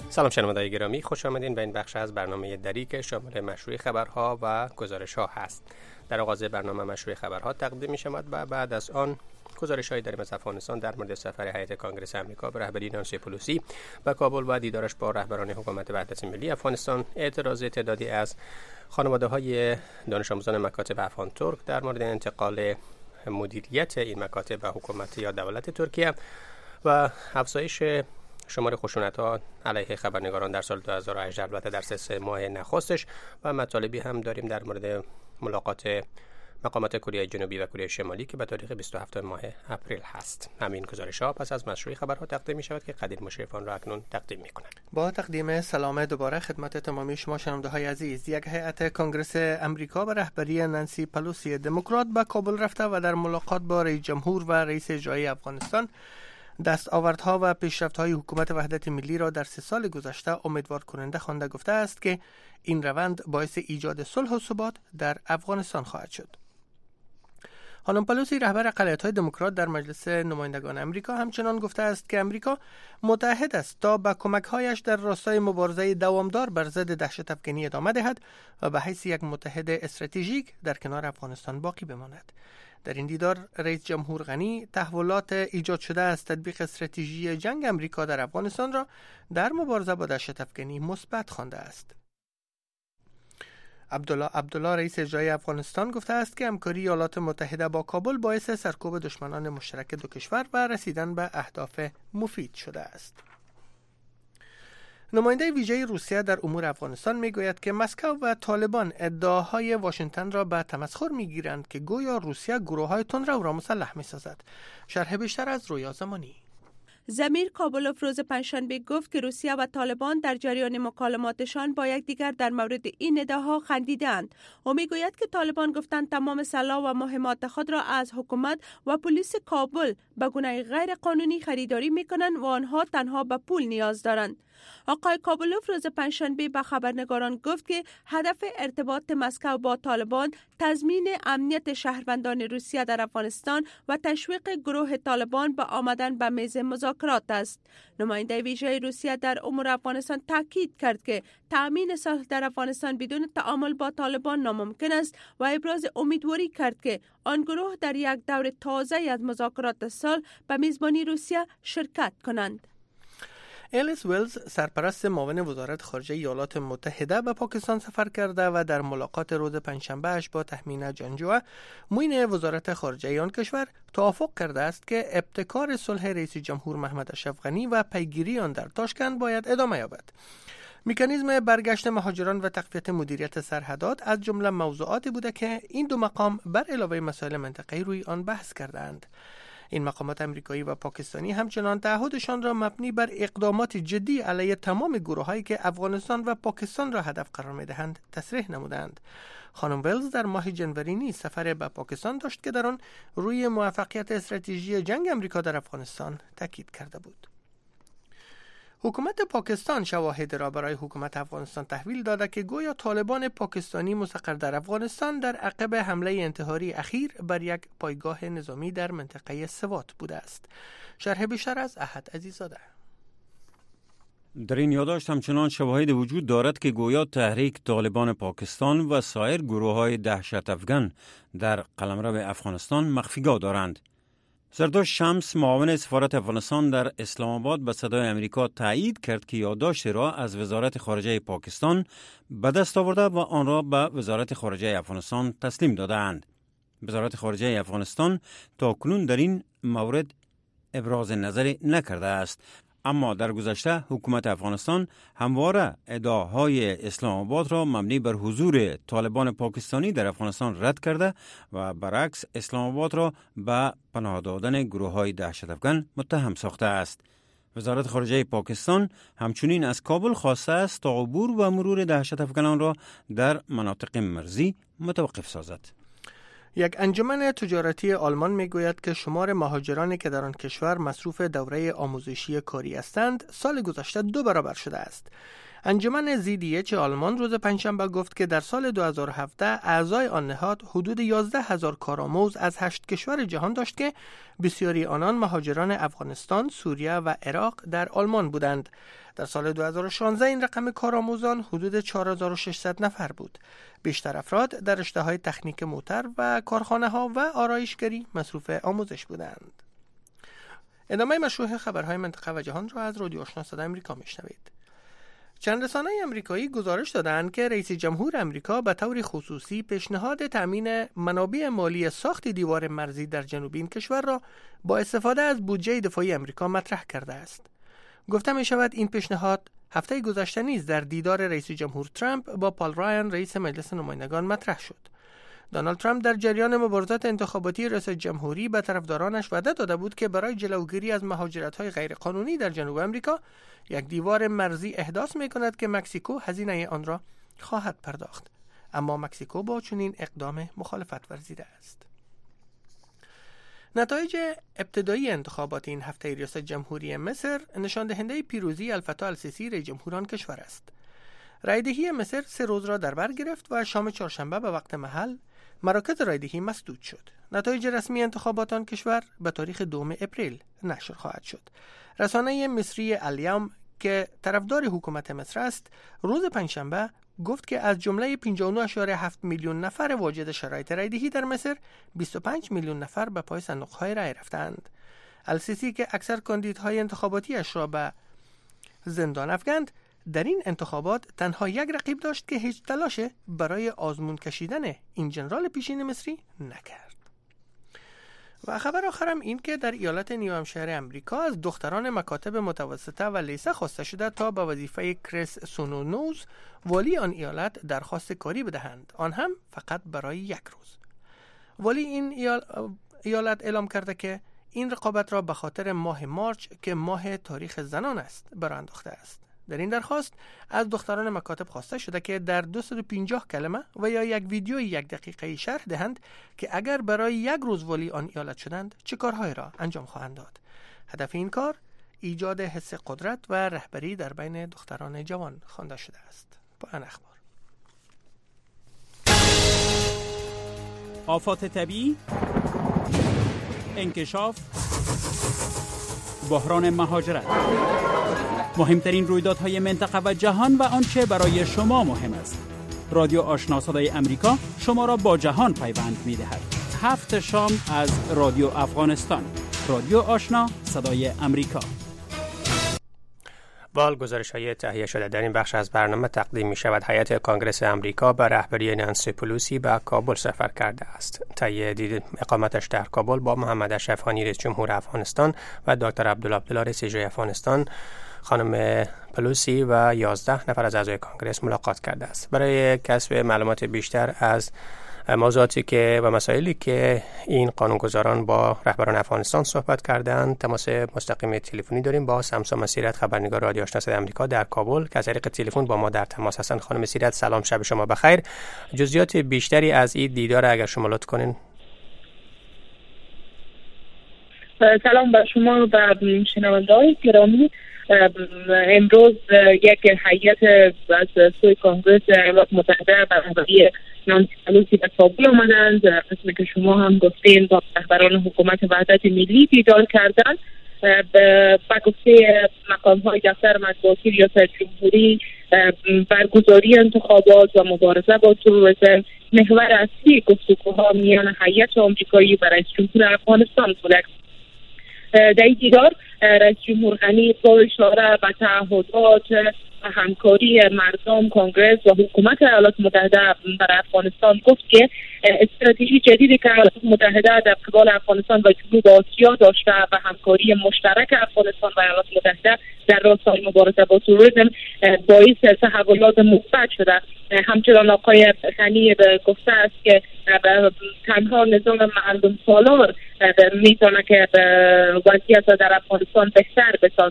سلام شنوندگان گرامی، خوش آمدین به این بخش از برنامه دری که شامل مشروع خبرها و گزارش‌ها هست. در آغاز برنامه مشروع خبرها تقدیم می‌شود و بعد از آن گزارش‌هایی داریم از افغانستان در مورد سفر هیئت کانگرس آمریکا به رهبری نانسی پلوسی به کابل و دیدارش با رهبران حکومت وحدت ملی افغانستان، اعتراض تعدادی از خانواده‌های دانش آموزان مکاتب افغان ترک در مورد انتقال مدیریت این مکاتب به حکومت یا دولت ترکیه و افزایش شمار خشونت‌ها علیه خبرنگاران در سال 2018 البته در 3 ماه نخستش و مطالبی هم داریم در مورد ملاقات مقامات کره جنوبی و کره شمالی که به تاریخ 27 ماه اپریل هست. همین گزارش‌ها پس از مشروع خبرها تقدیم می‌شود که قدیر مشرفان را اکنون تقدیم می‌کنند. با تقدیم سلام دوباره خدمت تمامی شما شنونده‌های عزیز. یک هیئت کانگرس امریکا به رهبری نانسی پلوسی دموکرات به کابل رفته و در ملاقات با رئیس جمهور و رئیس اجرایی افغانستان دستاوردها و پیشرفت‌های حکومت وحدت ملی را در 3 سال گذشته امیدوار کننده خوانده گفته است که این روند باعث ایجاد صلح و ثبات در افغانستان خواهد شد. خانم پلوسی رهبر اقلیت‌های دموکرات در مجلس نمایندگان امریکا همچنان گفته است که امریکا متحد است تا با کمک‌هایش در راستای مبارزه دوامدار بر ضد دهشت افکنی ادامه دهد و به حیث یک متحد استراتژیک در کنار افغانستان باقی بماند. در این دیدار رئیس جمهور غنی تحولات ایجاد شده از تطبیق استراتژی جنگ امریکا در افغانستان را در مبارزه با دهشت افکنی مثبت خوانده است. عبدالله رئیس اجرایی افغانستان گفته است که همکاری ایالات متحده با کابل باعث سرکوب دشمنان مشترک دو کشور و رسیدن به اهداف مفید شده است. نماینده ویژه روسیه در امور افغانستان میگوید که مسکو و طالبان ادعاهای واشنگتن را به تمسخر میگیرند که گویا روسیه گروه‌های تندرو را مسلح میسازد. شرح بیشتر از رویا زمانی. زمیر کابلوف روز پنجشنبه گفت که روسیه و طالبان در جریان مکالماتشان با یکدیگر در مورد این ادعاها خندیدند. او میگوید که طالبان گفتند تمام سلاح و مهمات خود را از حکومت و پلیس کابل به گونه غیر قانونی خریداری میکنند و آنها تنها به پول نیاز دارند. آقای کابلوف روز پنجشنبه به خبرنگاران گفت که هدف ارتباط مسکو با طالبان تضمین امنیت شهروندان روسیه در افغانستان و تشویق گروه طالبان به آمدن به میز مذاکرات است. نماینده ویژه روسیه در امور افغانستان تاکید کرد که تأمین صلح در افغانستان بدون تعامل با طالبان ناممکن است و ابراز امیدواری کرد که آن گروه در یک دور تازه از مذاکرات صلح به میزبانی روسیه شرکت کنند. الیس ویلز سرپرست معاون وزارت خارجه ایالات متحده به پاکستان سفر کرده و در ملاقات روز پنجشنبه اش با تهمینه جنجوه معین وزارت خارجه آن کشور توافق کرده است که ابتکار صلح رئیس جمهور محمد اشرف غنی و پیگیری آن در تاشکند باید ادامه یابد. مکانیزم برگشت مهاجران و تقویت مدیریت سرحدات از جمله موضوعاتی بوده که این دو مقام بر علاوه مسائل منطقه‌ای روی آن بحث کردند. این مقامات امریکایی و پاکستانی همچنان تعهدشان را مبنی بر اقدامات جدی علیه تمام گروه‌هایی که افغانستان و پاکستان را هدف قرار می‌دهند تصریح نمودند. خانم ویلز در ماه جنوری نیز سفر به پاکستان داشت که در آن روی موفقیت استراتژی جنگ امریکا در افغانستان تاکید کرده بود. حکومت پاکستان شواهد را برای حکومت افغانستان تحویل داده که گویا طالبان پاکستانی مستقر در افغانستان در عقب حمله انتحاری اخیر بر یک پایگاه نظامی در منطقه سوات بوده است. شرح بیشتر از احد عزیزاده. در این یادداشت همچنان شواهد وجود دارد که گویا تحریک طالبان پاکستان و سایر گروه‌های دهشت افغان در قلمرو افغانستان مخفیگاه دارند. زردوش شمس معاون سفارت افغانستان در اسلام آباد به صدای امریکا تایید کرد که یادداشت را از وزارت خارجه پاکستان به دست آورده و آن را به وزارت خارجه افغانستان تسلیم دادند. وزارت خارجه افغانستان تاکنون در این مورد ابراز نظری نکرده است، اما در گذشته حکومت افغانستان همواره ادعاهای اسلام آباد را مبنی بر حضور طالبان پاکستانی در افغانستان رد کرده و برعکس اسلام آباد را به پناه دادن گروه‌های دهشت افغان متهم ساخته است. وزارت خارجه پاکستان همچنین از کابل خواسته است تا عبور و مرور دهشت افغانان را در مناطق مرزی متوقف سازد. یک انجمن تجارتی آلمان میگوید که شمار مهاجرانی که در آن کشور مصروف دوره آموزشی کاری هستند سال گذشته 2 برابر شده است. انجمن ZDH آلمان روز پنجشنبه گفت که در سال 2017 اعضای آن نهاد حدود 11,000 کارآموز از 8 کشور جهان داشت که بسیاری آنان مهاجران افغانستان، سوریه و عراق در آلمان بودند. در سال 2016 این رقم کارآموزان حدود 4,600 نفر بود. بیشتر افراد در رشته‌های تکنیک موتور و کارخانه‌ها و آرایشگری مصروف آموزش بودند. ادامه مشروع خبرهای منطقه و جهان را از رادیو آشنا صدای آمریکا میشنوید. چند رسانه امریکایی گزارش دادند که رئیس جمهور امریکا به طور خصوصی پیشنهاد تامین منابع مالی ساخت دیوار مرزی در جنوب این کشور را با استفاده از بودجه دفاعی امریکا مطرح کرده است. گفته می شود این پیشنهاد هفته گذشته نیز در دیدار رئیس جمهور ترامپ با پال رایان رئیس مجلس نمایندگان مطرح شد. دونالد ترامپ در جریان مبارزات انتخاباتی ریاست جمهوری به طرفدارانش وعده داده بود که برای جلوگیری از مهاجرت‌های غیرقانونی در جنوب امریکا یک دیوار مرزی احداث می‌کند که مکزیکو هزینه آن را خواهد پرداخت. اما مکزیکو با چنین اقدام مخالفت ورزیده است. نتایج ابتدایی انتخابات این هفته ریاست جمهوری مصر نشان دهنده پیروزی الفتاح السیسی رئیس جمهور آن کشور است. رایدهی مصر 3 روز را در بر گرفت و شام چهارشنبه به وقت محل مراکز رایدهی مسدود شد. نتایج رسمی انتخابات آن کشور به تاریخ 2 اپریل نشر خواهد شد. رسانه مصری الیوم که طرفدار حکومت مصر است، روز پنجشنبه گفت که از جمله 59.7 میلیون نفر واجد شرایط رایدهی در مصر، 25 میلیون نفر به پای صندوق‌های رای رفتند. السیسی که اکثر کاندیدهای انتخاباتیش را به زندان افکند، در این انتخابات تنها یک رقیب داشت که هیچ تلاش برای آزمون کشیدن این جنرال پیشین مصری نکرد. و خبر آخرم این که در ایالت نیوهمشایر امریکا از دختران مکاتب متوسطه و لیسه خواسته شده تا به وظیفه کریس سونونوز والی آن ایالت درخواست کاری بدهند، آن هم فقط برای 1 روز. والی این ایالت اعلام کرده که این رقابت را به خاطر ماه مارچ که ماه تاریخ زنان است برآورده انداخته است. در این درخواست از دختران مکاتب خواسته شده که در 250 کلمه و یا یک ویدیوی 1 دقیقه‌ای شرح دهند که اگر برای 1 روز والی آن ایالت شدند چه کارهایی را انجام خواهند داد. هدف این کار ایجاد حس قدرت و رهبری در بین دختران جوان خوانده شده است. پایان اخبار. آفات طبیعی، انکشاف، بحران مهاجرت، مهمترین رویدادهای منطقه و جهان و آنچه برای شما مهم است. رادیو آشنا صدای امریکا شما را با جهان پیوند می‌دهد. 7 شام از رادیو افغانستان. رادیو آشنا صدای امریکا. با گزارش‌های تهیه شده در این بخش از برنامه تقدیم می‌شود. هیئت کانگرس امریکا به رهبری نانسی پلوسی به کابل سفر کرده است. طی اقامتش در کابل با محمد اشرف غنی رئیس جمهور افغانستان و دکتر عبدالله رئیس جمهور افغانستان، خانم پلوسی و 11 نفر از اعضای کانگرس ملاقات کرده است. برای کسب معلومات بیشتر از موضوعاتی که و مسائلی که این قانونگذاران با رهبران افغانستان صحبت کردند، تماس مستقیم تلفنی داریم با سمسا مسیرت، خبرنگار رادیو آشنا صدای آمریکا در کابل که از طریق تلفن با ما در تماس هستند. خانم مسیرت سلام، شب شما بخیر. جزئیات بیشتری از این دیدار اگر شما لطف کنین. سلام بر شما و شنونده‌های گرامی. امروز یک هیئت از سوی کانگرس ایالات متحده به رهبری نانسی پلوسی به کابل آمدند. قسمی که شما هم گفتین با رهبران حکومت وحدت ملی دیدار کردند. به گفته مقام‌های دفتر مطبوعاتی ریاست جمهوری، برگزاری انتخابات و مبارزه با تروریسم محور اصلی گفتگوها میان هیئت آمریکایی و رئیس جمهور افغانستان بود. در این دیدار رئیس جمهور غنی با اشاره به تعهدات و همکاری مردم، کانگرس و حکومت ایالات متحده برای افغانستان گفت که استراتژی جدیدی که ایالات متحده در قبال افغانستان و جنوب آسیا داشته و همکاری مشترک افغانستان و ایالات متحده در راستای مبارزه با تروریسم باعث تحولات مثبت شده. همچنان آقای غنی گفته است که تنها نظام مردم سالار میتونه که وضعیت در افغانستان بهتر بسازه.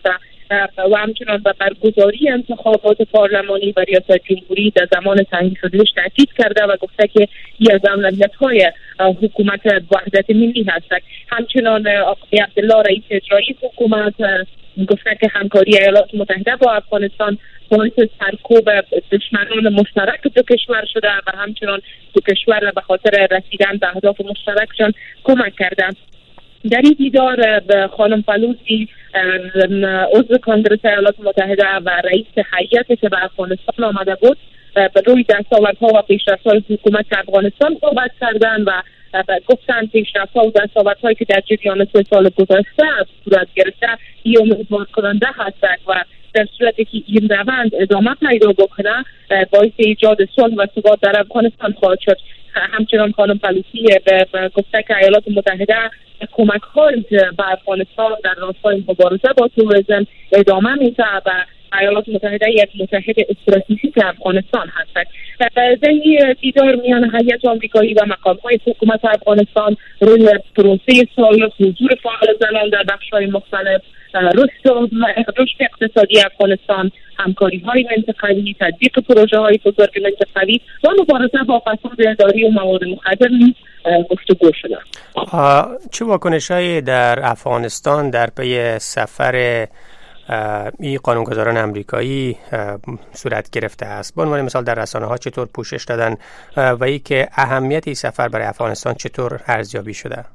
و همچنان به برگزاری انتخابات پارلمانی و ریاست جمهوری در زمان تعیین شدهش تاکید کرده و گفته که این از اولویت‌های حکومت وحدت ملی هست. همچنان آقای عبدالله رئیس اجرایی حکومت گفته که همکاری ایالات متحده با افغانستان باعث سرکوب دشمنان مشترک دو کشور شده و همچنان دو کشور به خاطر رسیدن به اهداف مشترکشان کمک کرده. در این دیدار خانم پلوسی عضو کنگره ایالات متحده و رئیس هیئتی که به افغانستان آمده بود به روی دستاوردها و پیشرفت‌های حکومت افغانستان صحبت کردند و گفتند پیشرفت‌ها و دستاوردهایی که در جریان 3 سال گذشته صورت گرفته این امیدوار کننده هستند و در صورتی که این روند ادامه پیدا بکنه باعث ایجاد صلح و ثبات در افغانستان خواهد شد. همچنان خانم پلوسی گفته که ایالات متحده کمک‌های به افغانستان در راستای مبارزه با تروریسم ادامه میده و ایالات متحده یک متحد استراتژیک افغانستان هست. در این دیدار میان هیئت آمریکایی و مقام‌های حکومت افغانستان روی پروسه صلح، حضور فعال زنان در بخش‌های مختلف، رشد اقتصادی افغانستان، همکاری‌های منطقه‌ای، تطبیق پروژه‌های بزرگ منطقه‌ای و مبارزه با فساد اداری و مواد مخدر نیز گفتگو شده. چه واکنش‌هایی در افغانستان در پی سفر این قانونگذاران امریکایی صورت گرفته است؟ به عنوان مثال در رسانه‌ها چطور پوشش دادن و ای که اهمیت این سفر برای افغانستان چطور ارزیابی شده؟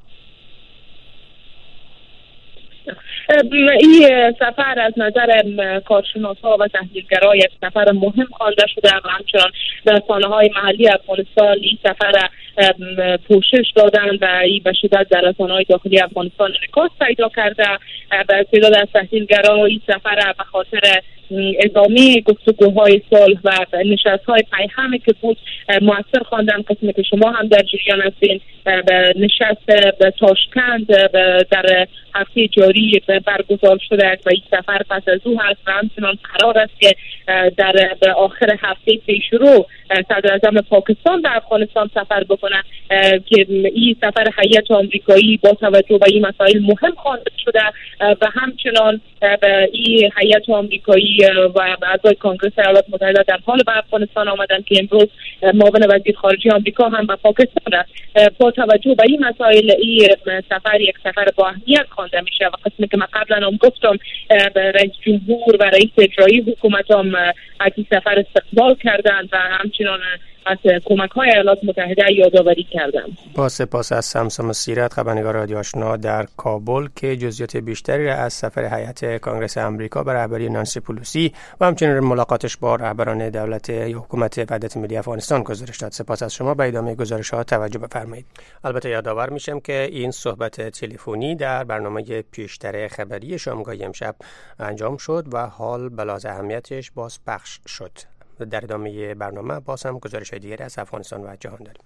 این سفر از نظر کارشناسا و تحلیلگران یک سفر مهم خوانده شده و همچنان رسانه‌های محلی افغانستان این سفر پوشش دادند و این به شدت در رسانه‌های داخلی افغانستان انعکاس پیدا کرده. به تعداد از تحلیلگران این سفر به خاطر ادامه گفتگوهای صلح و نشست‌های پیهمی که بود مؤثر خواندن. قسمی که شما هم در جریان هستین به نشست به تاشکند در هفته جاری برگزار شده و این سفر پس از او هست و همچنان قرار است که در آخر هفته پیشرو صدر اعظم پاکستان به افغانستان سفر بکنه که این سفر هیئت آمریکایی با توجه به این مسائل مهم خوانده شده و همچنان این هیئت آمریکایی و اعضای کنگره ایالات متحده در حال به افغانستان آمدن که امروز معاون وزیر خارجه آمریکا هم به پاکستان است. با توجه به این مسائل این سفر یک سفر با اهمیت خوانده میشه و قسمی که من قبلا هم گفتم رئیس جمهور و رئیس اجرایی حکومت هم از این سفر استقبال کردند و همچنان از کمک‌های ایالات متحده یادآوری کردند. با سپاس از سمسم سیرت، خبرنگار رادیو آشنا در کابل که جزئیات بیشتری را از سفر هیئت کنگره آمریکا به رهبری نانسی پلوسی و همچنین ملاقاتش با رهبران دولت یا حکومت وحدت ملی افغانستان گزارش داد. سپاس از شما. به ادامه گزارش‌ها توجه بفرمایید. البته یادآور میشم که این صحبت تلفنی در برنامه پیشتر خبری شامگاه امشب انجام شد و حال بلاز اهمیتش باز پخش شد. در ادامه برنامه باز هم گزارش دیگری از افغانستان و جهان داریم.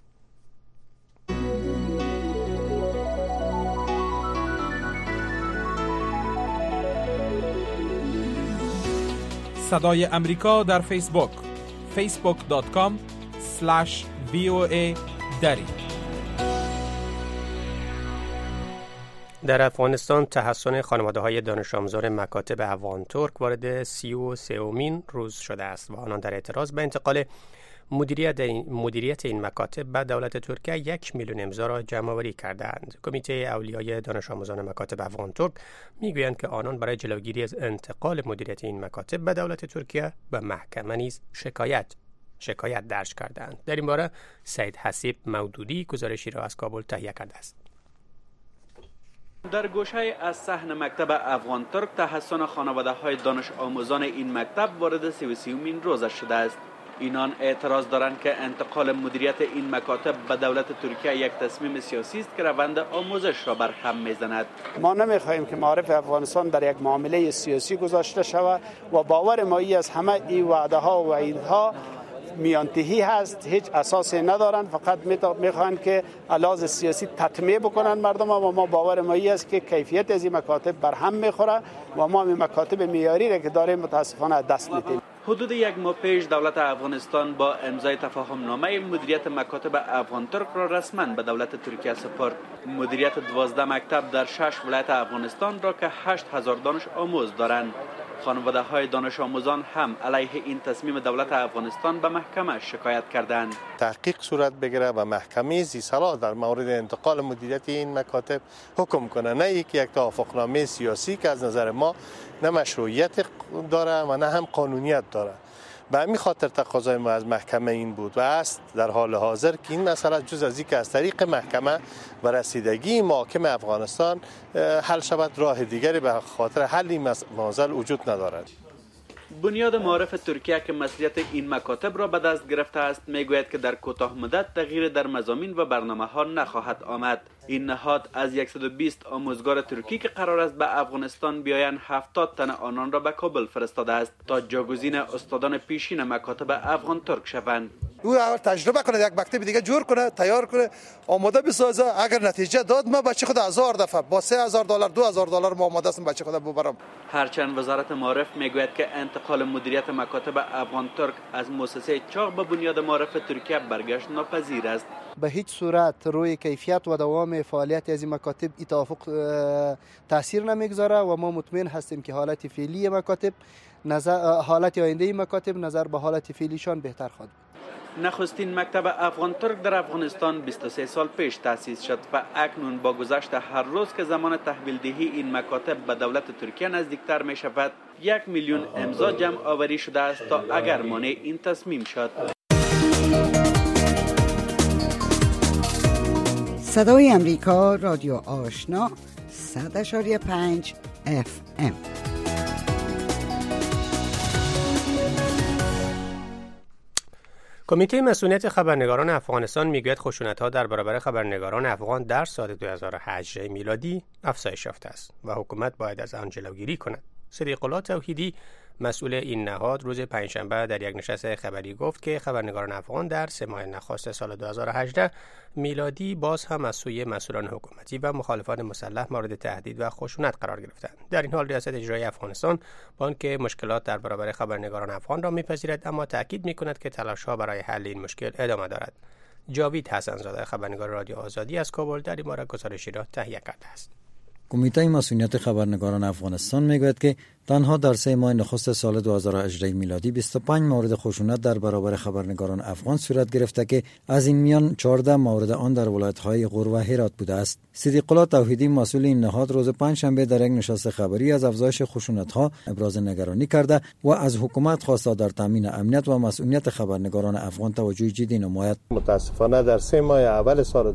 صدای امریکا در فیسبوک facebook.com/VOA دری. در افغانستان تحسن خانواده‌های دانش آموزان مکاتب افغان ترک وارد 33مین روز شده است و آنان در اعتراض به انتقال مدیریت این مکاتب به دولت ترکیه 1 میلیون امضا را جمع‌آوری کردند. کمیته اولیای دانش آموزان مکاتب افغان ترک میگویند که آنان برای جلوگیری از انتقال مدیریت این مکاتب به دولت ترکیه به محکمه نیز شکایت درج کردند. در این باره سید حسیب مودودی گزارشی را از کابل تهیه کرده است. در گوشه از صحن مکتب افغان ترک تحسن خانواده‌های دانش آموزان این مکتب وارد 33مین روزش شده است. اینان اعتراض دارند که انتقال مدیریت این مکاتب به دولت ترکیه یک تصمیم سیاسی است که روند آموزش را بر هم میزند. ما نمیخواهیم که معارف افغانستان در یک معامله سیاسی گذاشته شود و باور ما از همه این وعده ها و وعیدها میانتهی هست، هیچ اساسی ندارند، فقط میخوان که علاوه سیاسی تطمیع بکنن مردم و ما باور ما است که کیفیت از این مکاتب بر هم میخوره و ما این مکاتب معیاری را که داریم متاسفانه دست میدیم. حدود 1 ماه پیش دولت افغانستان با امضای تفاهم نامه مدیریت مکاتب افغان ترک را رسما به دولت ترکیه سپرد. مدیریت 12 مکتب در 6 ولایت افغانستان را که 8000 دانش آموز دارند. خانواده های دانش آموزان هم علیه این تصمیم دولت افغانستان به محکمه شکایت کردند. تحقیق صورت بگیره و محکمه ذی‌صلاح در مورد انتقال مدیریت این مکاتب حکم کنه، نه یک توافقنامه سیاسی که از نظر ما نه مشروعیت داره و نه هم قانونیت داره. به همین خاطر تقاضای ما از محکمه این بود و است در حال حاضر که این مسئله جز از اینکه از طریق محکمه و رسیدگی محاکم افغانستان حل شود، راه دیگری به خاطر حل این معضل وجود ندارد. بنیاد معارف ترکیه که مسئولیت این مکاتب را به دست گرفته است میگوید که در کوتاه مدت تغییر در مضامین و برنامه ها نخواهد آمد. این نهاد از 120 آموزگار ترکی که قرار است به افغانستان بیایند 70 تن آنان را به کابل فرستاده است تا جاگزین استادان پیشین مکاتب افغان ترک شوند. او تجربه کنه، یک مکتب دیگه جور کنه، تیار کنه، آماده بسازه. اگر نتیجه داد ما بچه خود 1000 دفعه با $3000 $2000 ما آماده هستم بچه خود ببرم. هرچند وزارت معارف میگوید که انتقال مدیریت مکاتب افغان ترک از مؤسسه چاق به بنیاد معارف ترکیه برگشت ناپذیر است. به هیچ صورت روی کیفیت و دوام فعالیت از این مکاتب توافق تاثیر نمیگذاره و ما مطمئن هستیم که حالت فعلی مکاتب حالت آینده مکاتب نظر به حالت فعلیشان بهتر خواهد بود. نخستین مکتب افغان ترک در افغانستان 23 سال پیش تأسیس شد و اکنون با گذشت هر روز که زمان تحویل دهی این مکاتب به دولت ترکیه نزدیکتر می شود 1 میلیون امضا جمع آوری شده است تا اگر مانع این تصمیم شد. صدای امریکا، رادیو آشنا 100.5 FM. کمیته مسئولیت خبرنگاران افغانستان میگوید خشونت‌ها در برابر خبرنگاران افغان در سال 2008 میلادی افزایش یافته است و حکومت باید از آن جلوگیری کند. صدیق الله توحیدی مسئول این نهاد روز پنجشنبه در یک نشست خبری گفت که خبرنگاران افغان در 3 ماه نخست سال 2018 میلادی باز هم از سوی مسئولان حکومتی و مخالفان مسلح مورد تهدید و خشونت قرار گرفتند. در این حال ریاست اجرایی افغانستان با آنکه مشکلات در برابر خبرنگاران افغان را میپذیرد اما تاکید میکند که تلاش‌ها برای حل این مشکل ادامه دارد. جاوید حسن‌زاده خبرنگار رادیو آزادی از کابل در این باره گزارشی را تهیه کرده است. کمیته مسئولیت خبرنگاران افغانستان میگوید که تنها در 3 ماه نخست سال 2018 میلادی 25 مورد خشونت در برابر خبرنگاران افغان صورت گرفته که از این میان 14 مورد آن در ولایت‌های غور و هرات بوده است. صدیق الله توحیدی مسئول این نهاد روز پنجشنبه در یک نشست خبری از افزایش خشونت‌ها ابراز نگرانی کرده و از حکومت خواسته در تامین امنیت و مسئولیت خبرنگاران افغان توجه جدی نماید. متاسفانه در 3 ماه اول سال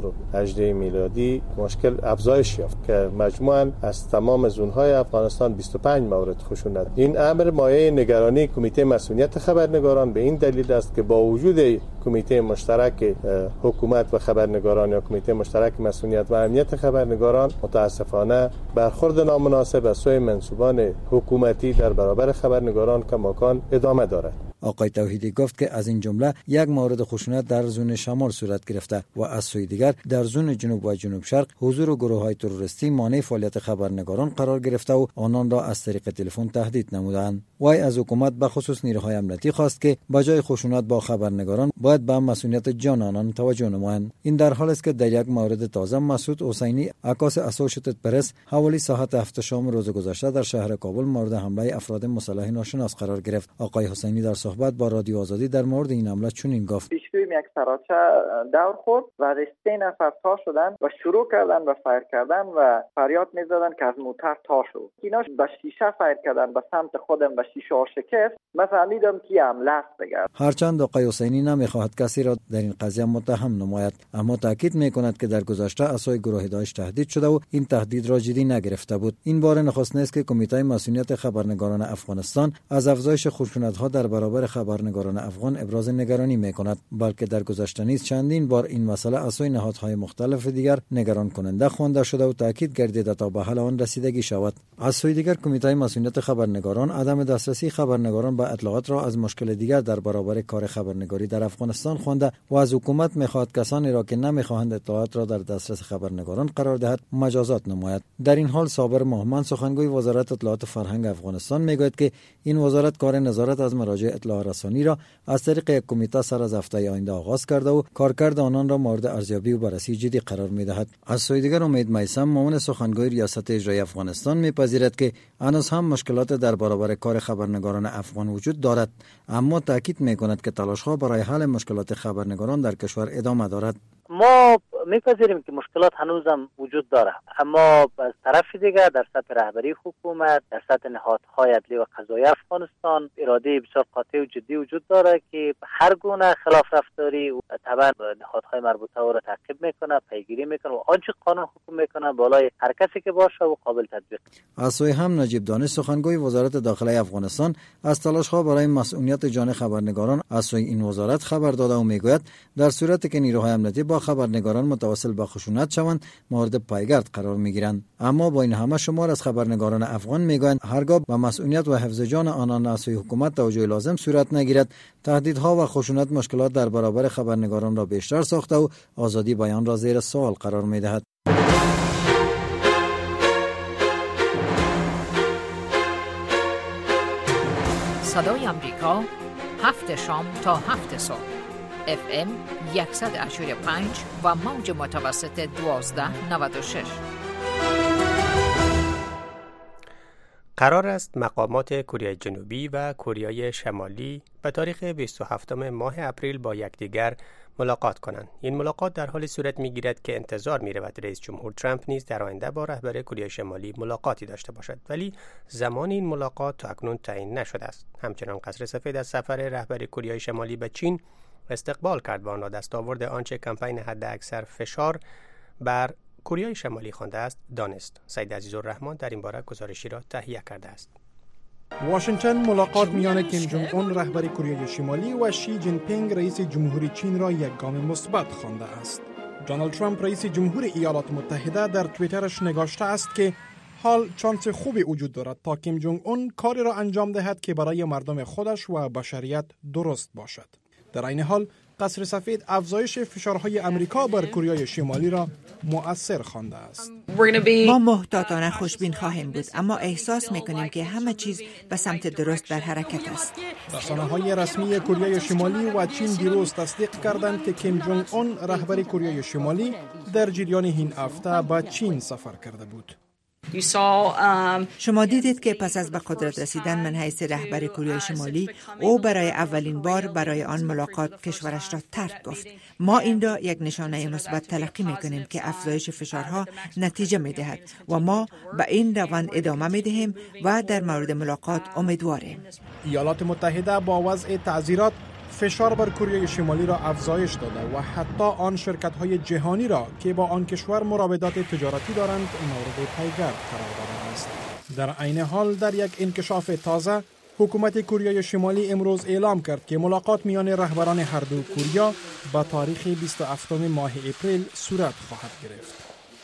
2018 میلادی مشکل افزایش یافت که مجموعاً از تمام زون‌های افغانستان 25 مورد خشونت. این امر مایه نگرانی کمیته مسئولیت خبرنگاران به این دلیل است که با وجود کمیته مشترک حکومت و خبرنگاران یا کمیته مشترک مسئولیت و امنیت خبرنگاران متاسفانه برخورد نامناسب از سوی منسوبان حکومتی در برابر خبرنگاران کماکان ادامه دارد. آقای توحیدی گفت که از این جمله یک مورد خشونت در زون شمال صورت گرفته و از سوی دیگر در زون جنوب و جنوب شرق حضور گروه‌های تروریستی مانع فعالیت خبرنگاران قرار گرفته و آنان را از طریق تلفن تهدید نمودند. وی از حکومت به خصوص نیروهای امنیتی خواست که بجای خشونت با خبرنگاران باید به مسئولیت جان آنان توجه نمایند. این در حالی است که در یک مورد تازه مسعود حسینی عکاس اسوسییتد پرس حوالی ساعت 7 شام روز گذشته در شهر کابل مورد حمله افراد مسلح ناشناس قرار گرفت. آقای حسینی در صحبت با رادیو آزادی در مورد این حمله چنین گفت: پیشروی یک سراچه دور خورد و 3 نفر تا شدن و شروع کردن به فایر کردن و فریاد می‌زدن که از موتر تا شو. اینا به شیشه فایر کردن به سمت خودم و شیشه شکست. من فهمیدم که حمله است دیگه. هرچند آقای حسینی نمی‌خواهد کسی را در این قضیه متهم نماید، اما تاکید می‌کند که در گذشته از سوی گروه داعش تهدید شده و این تهدید را جدی نگرفته بود. این بار نخست است که کمیته مسئولیت خبرنگاران افغانستان از افزایش خشونت‌ها در برابر خبرنگاران افغان ابراز نگرانی می‌کند، بلکه در گذشته نیز چندین بار این مسئله از سوی نهادهای مختلف دیگر نگران کننده خوانده شده و تاکید گردیده تا به حل آن رسیدگی شود. از سوی دیگر کمیته مسئولیت خبرنگاران عدم دسترسی خبرنگاران به اطلاعات را از مشکل دیگر در برابر کار خبرنگاری در افغانستان خوانده و از حکومت می‌خواهد کسانی را که نمی‌خواهند اطلاعات را در دسترس خبرنگاران قرار دهد مجازات نماید. در این حال صابر محمد سخنگوی وزارت اطلاعات فرهنگ افغانستان میگوید که این وزارت کار نظارت از مراجع اطلاع رسانی را از طریق یک کمیته سر از هفته آینده آغاز کرده و کارکرد آنان را مورد ارزیابی و بررسی جدی قرار می‌دهد. از سوی دیگر امید میثم معاون سخنگوی ریاست اجرایی افغانستان می‌پذیرد که هنوز هم مشکلات در برابر کار خبرنگاران افغان وجود دارد، اما تاکید می‌کند که تلاش‌ها برای حل مشکلات خبرنگاران در کشور ادامه دارد. ما میپذیریم که مشکلات هنوزم وجود داره، اما از طرف دیگر در سطح رهبری حکومت، در سطح نهادهای عدلی و قضایی افغانستان اراده بسیار قاطع و جدی وجود داره که هر گونه خلاف رفتاری طبعا نهادهای مربوطه را تعقیب میکنه، پیگیری میکنه و آنچه قانون حکم میکنه بالای هر کسی که باشه و قابل تطبیق. از سوی هم نجیب دانش سخنگوی وزارت داخلی افغانستان از تلاش‌ها برای مسئولیت جان خبرنگاران از سوی این وزارت خبر داده و میگوید در صورتی که نیروهای امنیتی با خبرنگاران متوسل به خشونت شوند مورد پایگرد قرار میگیرند. اما با این همه شمار از خبرنگاران افغان میگویند هرگاه به مسئولیت و حفظ جان آنان از سوی حکومت توجه لازم صورت نگیرد، تهدیدها و خشونت مشکلات در برابر خبرنگاران را بیشتر ساخته و آزادی بیان را زیر سوال قرار میدهد. صدای آمریکا 7 شام تا 7 صبح FM 100.5 و موج متوسط 1296. قرار است مقامات کره جنوبی و کره شمالی به تاریخ 27 ماه اپریل با یکدیگر ملاقات کنند. این ملاقات در حال صورت می‌گیرد که انتظار می‌رود رئیس جمهور ترامپ نیز در آینده با رهبر کره شمالی ملاقاتی داشته باشد، ولی زمان این ملاقات تا اکنون تعیین نشده است. همچنان قصر سفید از سفر رهبر کره شمالی به چین استقبال کرد و آن را دستاورد آنچه کمپین حداکثر فشار بر کره شمالی خوانده است دانست. سید عزیزالرحمن در این باره گزارشی را تهیه کرده است. واشنگتن ملاقات میان کیم جونگ اون رهبر کره شمالی و شی جین پینگ رئیس جمهوری چین را یک گام مثبت خوانده است. دونالد ترامپ رئیس جمهور ایالات متحده در توییترش نگاشته است که حال چانس خوبی وجود دارد تا کیم جونگ اون کاری را انجام دهد که برای مردم خودش و بشریت درست باشد. در این حال قصر سفید افزایش فشارهای امریکا بر کره شمالی را مؤثر خوانده است. ما محتاطانه خوشبین خواهیم بود، اما احساس میکنیم که همه چیز به سمت درست در حرکت است. رسانه‌های رسمی کره شمالی و چین دیروز تصدیق کردند که کیم جونگ اون رهبر کره شمالی در جریان این هفته به چین سفر کرده بود. شما دیدید که پس از به قدرت رسیدن من حیث رهبر کره شمالی او برای اولین بار برای آن ملاقات کشورش را ترک گفت. ما این را یک نشانه مثبت تلقی می‌کنیم که افزایش فشارها نتیجه می‌دهد و ما به این روند ادامه می‌دهیم و در مورد ملاقات امیدواریم. ایالات متحده با وضع تعزیرات فشار بر کره شمالی را افزایش داده و حتی آن شرکت‌های جهانی را که با آن کشور مراودات تجارتی دارند مورد پیگرد قرار داده است. در عین حال در یک انکشاف تازه حکومت کره شمالی امروز اعلام کرد که ملاقات میان رهبران هر دو کره با تاریخ 27 ماه اپریل صورت خواهد گرفت.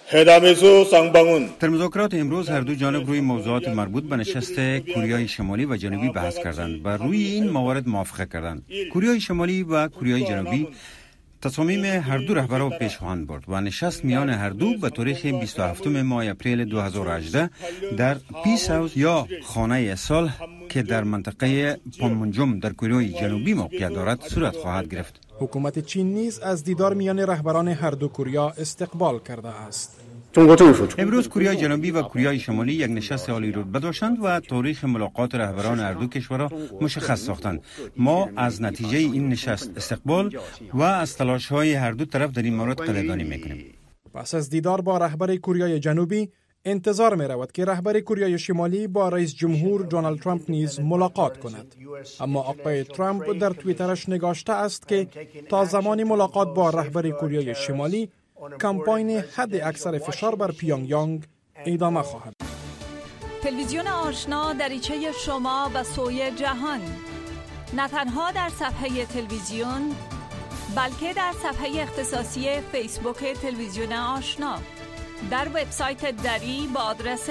در مذاکرات امروز هر دو جانب روی موضوعات مربوط به نشست کره شمالی و جنوبی بحث کردند و روی این موارد موافقه کردند. کره شمالی و کره جنوبی تصامیم هر دو رهبران پیش خواهند برد و نشست میان هر دو به تاریخ 27 ماه اپریل 2018 در پیس هاوس یا خانه صلح که در منطقه پانمونجوم در کره جنوبی موقعیت دارد صورت خواهد گرفت. حکومت چین نیز از دیدار میان رهبران هر دو کره استقبال کرده است. امروز کره جنوبی و کره شمالی یک نشست عالی رتبه داشتند و تاریخ ملاقات رهبران هر دو کشورها مشخص ساختند. ما از نتیجه این نشست استقبال و از تلاش‌های هر دو طرف در این مورد قدردانی می‌کنیم. پس از دیدار با رهبر کره جنوبی انتظار می‌رود که رهبر کره شمالی با رئیس جمهور دونالد ترامپ نیز ملاقات کند. اما آقای ترامپ در توییترش نگاشته است که تا زمان ملاقات با رهبر کره شمالی کمپاین حد اکثر فشار بر پیونگ یانگ ادامه خواهد. تلویزیون آشنا دریچه شما به سوی جهان، نه تنها در صفحه تلویزیون بلکه در صفحه اختصاصی فیسبوک تلویزیون آشنا، در وبسایت دری با آدرس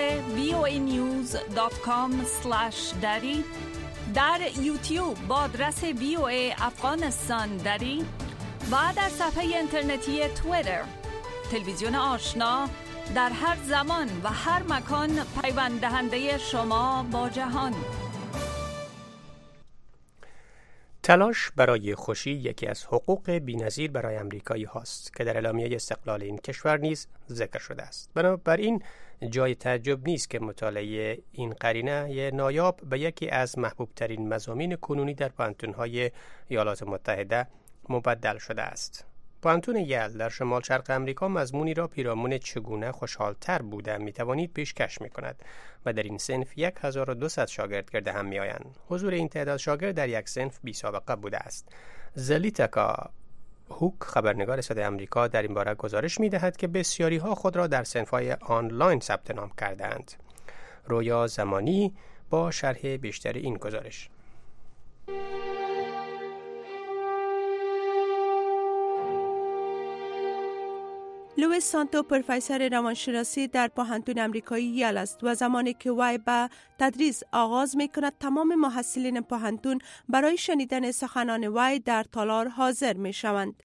voanews.com/dari، در یوتیوب با آدرس VOA افغانستان دری و در صفحه اینترنتی توییتر. تلویزیون آشنا در هر زمان و هر مکان پیوند دهنده شما با جهان. تلاش برای خوشی یکی از حقوق بی‌نظیر برای امریکایی هاست که در اعلامیه استقلال این کشور نیز ذکر شده است. بنابراین جای تعجب نیست که مطالعه این قرینه نایاب به یکی از محبوب ترین مضامین کنونی در پوهنتون‌های ایالات متحده مبدل شده است. پوهنتون یل در شمال شرق امریکا مضمونی را پیرامون چگونه خوشحالتر بودن میتوانید پیشکش میکند و در این صنف 1200 شاگرد گرد هم میآیند. حضور این تعداد شاگرد در یک صنف بی سابقه بوده است. زلیتکا هوک خبرنگار صدای آمریکا در این باره گزارش می‌دهد که بسیاری ها خود را در صنف‌های آنلاین ثبت نام کردند. رویا زمانی با شرح بیشتر این گزارش. لوئیس سانتو پروفسور روانشناسی در پوهنتون آمریکایی یل است و زمانی که وی به تدریس آغاز می‌کند تمام محصلین پوهنتون برای شنیدن سخنان وی در تالار حاضر می‌شوند.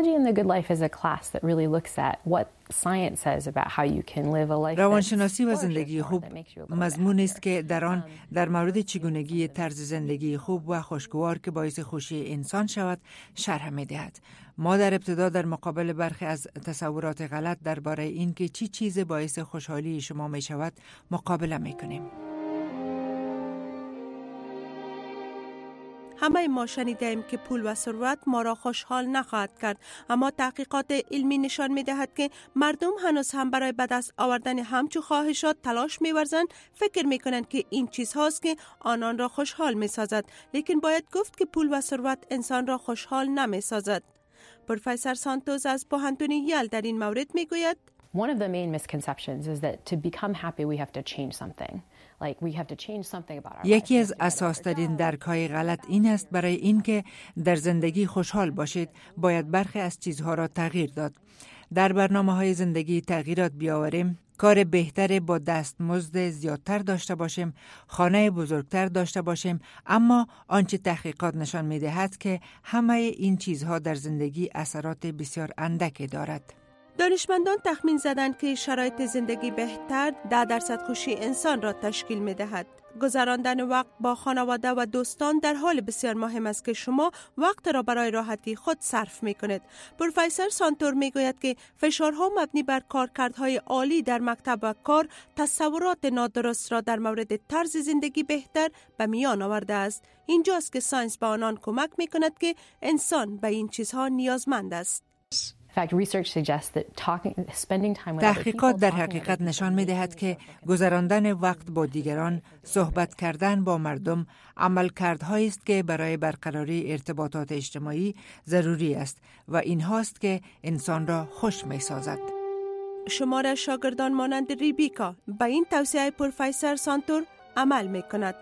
روانشناسی و زندگی خوب مضمون است که در آن در مورد چگونگی طرز زندگی خوب و خوشگوار که باعث خوشی انسان شود شرح می‌دهد. ما در ابتدا در مقابل برخی از تصورات غلط درباره این که چی چیز باعث خوشحالی شما می شود مقابله می کنیم. همه ما شنیدیم که پول و ثروت ما را خوشحال نخواهد کرد، اما تحقیقات علمی نشان می دهد که مردم هنوز هم برای به دست آوردن همچو خواهشات تلاش می ورزند. فکر می کنند که این چیز هاست که آنان را خوشحال می سازد، لیکن باید گفت که پول و ثروت انسان را خوشحال نمی سازد. پروفسور سانتوس از پوهنتون یل در این مورد می گوید One of the main misconceptions is that to become happy we have to change something. Like we have to change something about our life. یکی از اساس‌ترین درک‌های غلط این است برای اینکه در زندگی خوشحال باشید باید برخی از چیزها را تغییر داد. در برنامه‌های زندگی تغییرات بیاوریم، کار بهتر با دستمزد زیادتر داشته باشیم، خانه بزرگتر داشته باشیم، اما آنچه تحقیقات نشان می‌دهد که همه این چیزها در زندگی اثرات بسیار اندکی دارد. دانشمندان تخمین زدند که شرایط زندگی بهتر 10% خوشی انسان را تشکیل می دهد. گذراندن وقت با خانواده و دوستان در حال بسیار مهم است که شما وقت را برای راحتی خود صرف می کنید. پروفسور سانتور می گوید که فشارها مبنی بر کارکردهای عالی در مکتب و کار تصورات نادرست را در مورد طرز زندگی بهتر به میان آورده است. اینجاست که ساینس به آنان کمک می کند که انسان به این چیزها نیازمند است. تحقیقات در حقیقت نشان می دهد که گذراندن وقت با دیگران، صحبت کردن با مردم، عملکردهایی است که برای برقراری ارتباطات اجتماعی ضروری است و این هاست که انسان را خوش می سازد. شمار شاگردان مانند ریبیکا به این توصیه پروفسور سانتور عمل می کند.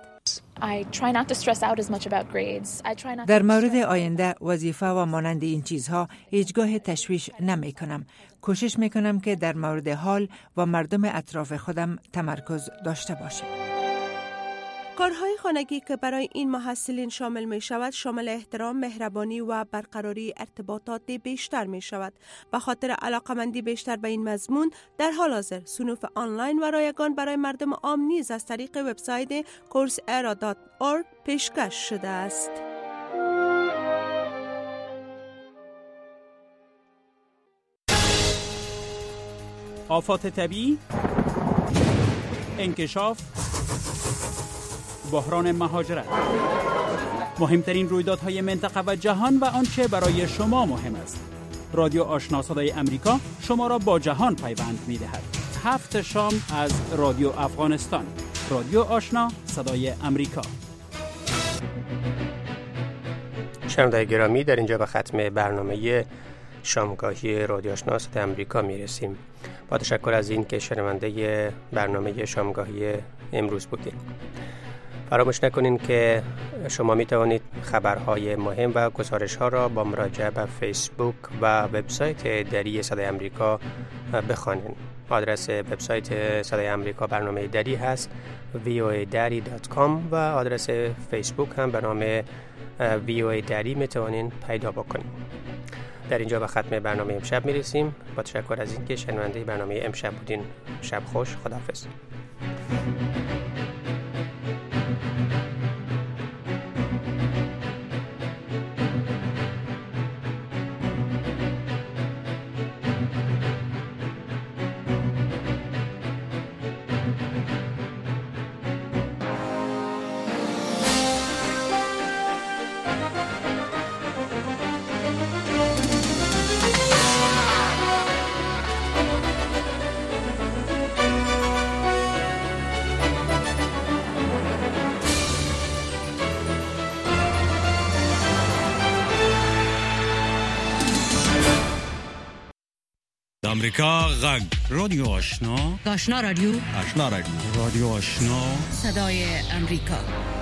در مورد آینده، وظیفه و مانند این چیزها هیچگاه تشویش نمی کنم. کوشش می کنم که در مورد حال و مردم اطراف خودم تمرکز داشته باشم. کارهای خانگی که برای این محصلین شامل می شود شامل احترام، مهربانی و برقراری ارتباطات بیشتر می شود. به خاطر علاقمندی بیشتر به این مضمون در حال حاضر صنوف آنلاین و رایگان برای مردم عام نیز از طریق وبسایت coursera.org پیشکش شده است. آفات طبیعی، انکشاف، بحران مهاجرت، مهمترین رویدادهای منطقه و جهان و آنچه برای شما مهم است. رادیو آشنا صدای امریکا شما را با جهان پیوند می‌دهد. 7 شام از رادیو افغانستان. رادیو آشنا صدای امریکا. شنوندگان گرامی، در اینجا به ختم برنامه شامگاهی رادیو آشنا صدای امریکا میرسیم. با تشکر از این که شنونده برنامه شامگاهی امروز بودید. فراموش نکنین که شما می توانید خبرهای مهم و گزارش‌ها را با مراجعه به فیسبوک و وبسایت دری صدای امریکا بخوانید. آدرس وبسایت صدای امریکا برنامه دری هست voadari.com و آدرس فیسبوک هم به نام VOA دری می توانید پیدا بکنید. در اینجا به ختم برنامه امشب می رسیم. با تشکر از اینکه شنونده برنامه امشب بودین. شب خوش. خداحافظ. آمریکا غږ رادیو آشنا آشنا رادیو رادیو آشنا صدای امریکا